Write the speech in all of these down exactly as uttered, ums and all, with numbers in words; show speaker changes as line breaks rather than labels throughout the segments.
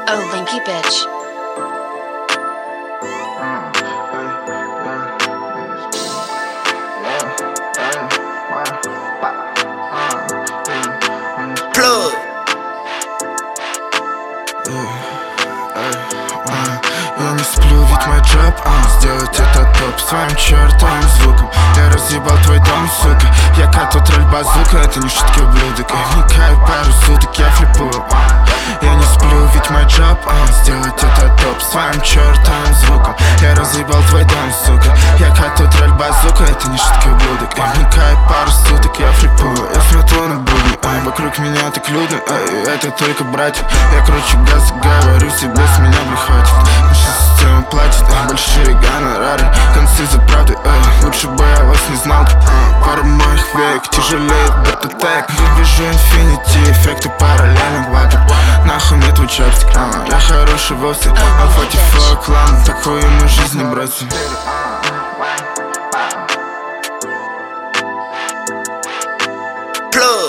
Oh, Linky bitch.
Plug.
Я не сплю, ведь мой джоб, а сделать это топ своим чертовым звуком. Я разъебал твой дом, сука. Я коту тролль базука, это не шутки, ублюдок. Я вникаю пару суток, я флипую. Я не сплю, ведь мой джоб, а сделать это топ своим чертовым звуком. Я разъебал твой дом, сука. Я коту тролль базука, это не шутки, ублюдок. Я вникаю пару суток, я флипую. Я смотрю на будни, ай, вокруг меня так людно, ай, это только братья. Я кручу газ, говорю себе, с меня приходит. Система платит, ай, большие гонорары, концы за правдой, ай, лучше бы я вас не знал. а, Пара моих век тяжелеет бета-тек. Я вижу инфинити, эффекты параллельных ватер. Нахуй мне твой чапстик, а, я хороший вовсе. Алфа Тифо клан, такую мы жизнь не бросим.
Plug.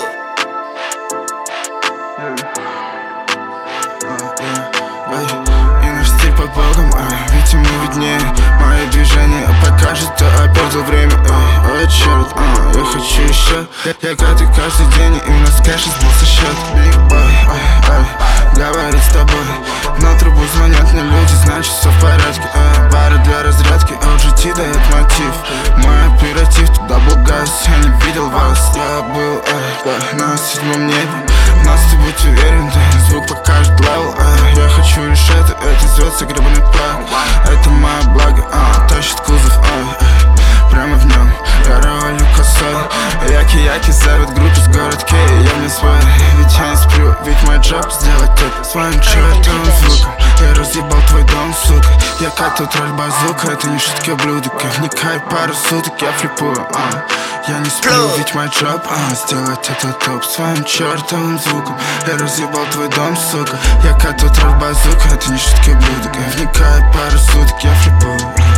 И наш стиль под богом, ай, ведь ему виднее. Мои движения покажет, а опять за время, ай, ой, черт, а, я хочу еще. Я катаю каждый день, и у нас кэш сбился счет. Ой, ой, ой, говорить с тобой. На трубу звонят мне люди, значит все в порядке, ай, бары для разрядки, о джи ти дает мотив. Мой оператив, туда был газ, я не видел вас. Я был, ай, ай, на седьмом небе. В нас ты будь уверен, да, звук покажет левел, ай. Я хочу лишь это, это звезд гребаный плаг. Это мое благо, а, тащит кузов, ай, ай, прямо в нем я ролю косой. Яки-яки зовет группу с город Кей. Я не свой, ведь я не сплю, ведь мой джоб сделать это своим чертовым звуком. Я разъебал твой дом, сука. Я коту тролль базука, это не шутки, ублюдок. Я вникаю пару суток, я флипую, а. Я не сплю, ведь мой джоб, а, сделать это топ своим чертовым звуком. Я разъебал твой дом, сука. Я коту тролль базука, это не шутки, ублюдок. Я вникаю пару суток, я флипую.